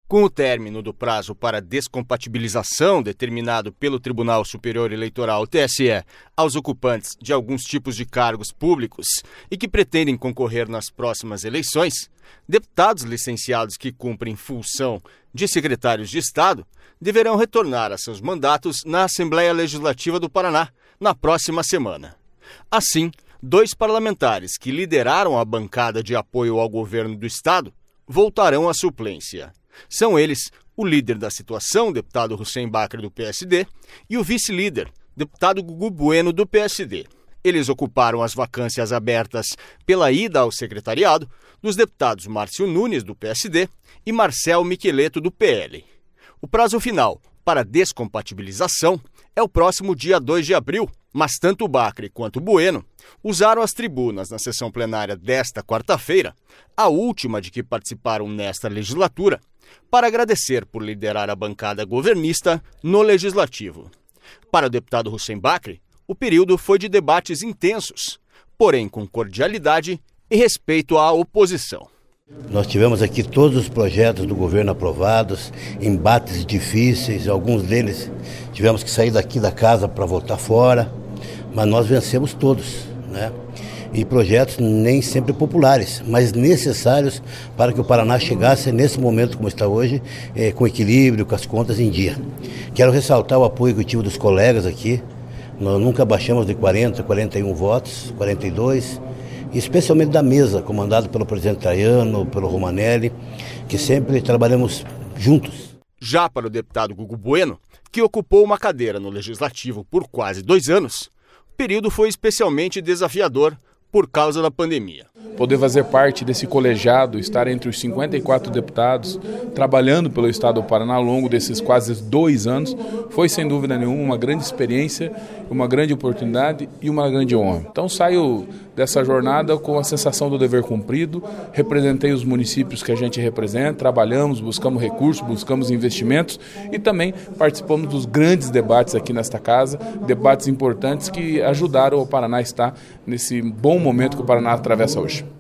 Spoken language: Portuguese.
Com o término do prazo para descompatibilização determinado pelo Tribunal Superior Eleitoral, TSE, aos ocupantes de alguns tipos de cargos públicos e que pretendem concorrer nas próximas eleições, deputados licenciados que cumprem função de secretários de Estado deverão retornar a seus mandatos na Assembleia Legislativa do Paraná na próxima semana. Assim, 2 parlamentares que lideraram a bancada de apoio ao governo do Estado voltarão à suplência. São eles o líder da situação, deputado Hussein Bacri, do PSD, e o vice-líder, deputado Gugu Bueno, do PSD. Eles ocuparam as vacâncias abertas pela ida ao secretariado dos deputados Márcio Nunes, do PSD, e Marcel Micheleto, do PL. O prazo final para descompatibilização é o próximo dia 2 de abril, mas tanto o Bacri quanto o Bueno usaram as tribunas na sessão plenária desta quarta-feira, a última de que participaram nesta legislatura, para agradecer por liderar a bancada governista no Legislativo. Para o deputado Hussein Bacri, o período foi de debates intensos, porém com cordialidade e respeito à oposição. Nós tivemos aqui todos os projetos do governo aprovados, embates difíceis, alguns deles tivemos que sair daqui da casa para votar fora, mas nós vencemos todos, né? E projetos nem sempre populares, mas necessários para que o Paraná chegasse nesse momento como está hoje, com equilíbrio, com as contas em dia. Quero ressaltar o apoio que eu tive dos colegas aqui. Nós nunca baixamos de 40, 41 votos, 42, especialmente da mesa, comandado pelo presidente Traiano, pelo Romanelli, que sempre trabalhamos juntos. Já para o deputado Gugu Bueno, que ocupou uma cadeira no Legislativo por quase 2 anos, o período foi especialmente desafiador por causa da pandemia. Poder fazer parte desse colegiado, estar entre os 54 deputados, trabalhando pelo Estado do Paraná ao longo desses quase 2 anos, foi sem dúvida nenhuma uma grande experiência, uma grande oportunidade e uma grande honra. Então saio dessa jornada com a sensação do dever cumprido, representei os municípios que a gente representa, trabalhamos, buscamos recursos, buscamos investimentos e também participamos dos grandes debates aqui nesta casa, debates importantes que ajudaram o Paraná a estar nesse bom momento que o Paraná atravessa hoje.